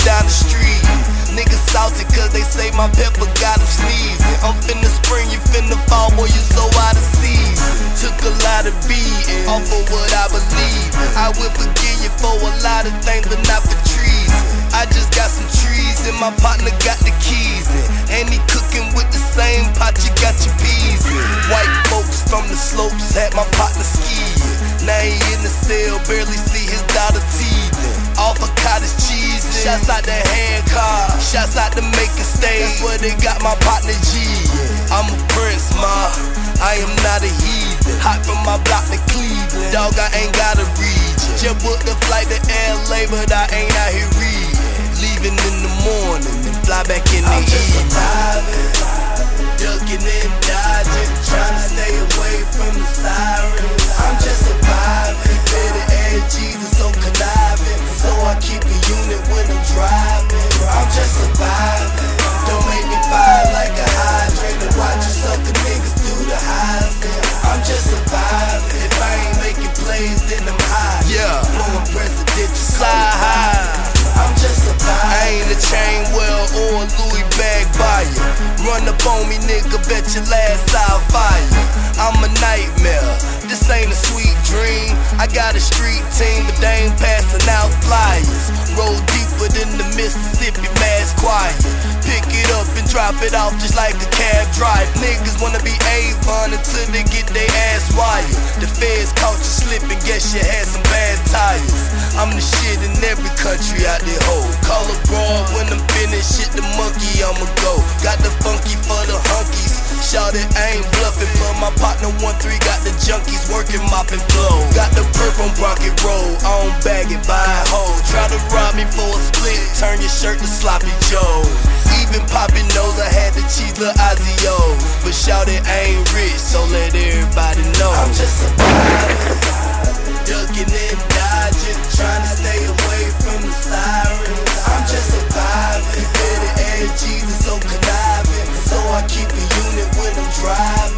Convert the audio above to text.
down the street. Niggas salty cause they say my pepper got them sneezing. I'm finna spring, you finna fall, boy, you so out of season. Took a lot of beating off of what I believe. I will forgive you for a lot of things, but not for treason. I just got some trees and my partner got the keys in. And he cooking with the same pot you got your peas in. White folks from the slopes had my partner skiing. Now he in the cell, barely see his daughter teething. Off of cottage cheese, shots out the Hancock, shots out the Macon State. That's where they got my partner G. I'm a prince, ma, I am not a heathen. Hot from my block to Cleveland, dog, I ain't gotta read you. Just booked the flight to LA, but I ain't out here reading. Leaving in the morning and fly back in the evening. I'm just surviving, ducking and dodging, trying to stay away from the sirens. I'm just surviving, better add Jesus, so conniving. So I keep a unit when I'm driving. I'm just surviving, don't make me fire like a hydrant. And watch you sucker niggas do the Heisman. I'm just surviving, if I ain't making plays then I'm high. Yeah, blowing presidential side high. I'm just surviving. I ain't a chain well or a Louis bag buyer. Run up on me, nigga, bet your last I'll fire. I'm a nightmare, this ain't a sweet dream. I got a street team, but they ain't passing out flyers. Roll deeper than the Mississippi Mass Choir. Pick it up and drop it off just like a cab drive. Niggas wanna be Avon until they get their ass wired. The feds caught you slipping, guess you had some bad tires. I'm the shit in every country out there, ho. Call abroad when I'm finished, shit the monkey, I'ma go. Got the funky for the hunkies. Shout it, I ain't bluffing, but my partner 1-3 got the junkies working, mopping flow. Got the perp on Rocket Road, I don't bag it, buy a hoe. Try to rob me for a split, turn your shirt to sloppy joes. Even Poppy knows I had to cheese the Ozios. But shout it, I ain't rich, so let everybody know. I'm just surviving, ducking and dodging, trying to stay away from the sirens. I'm just surviving, better add Jesus, so conniving. So I keep a unit when I'm driving.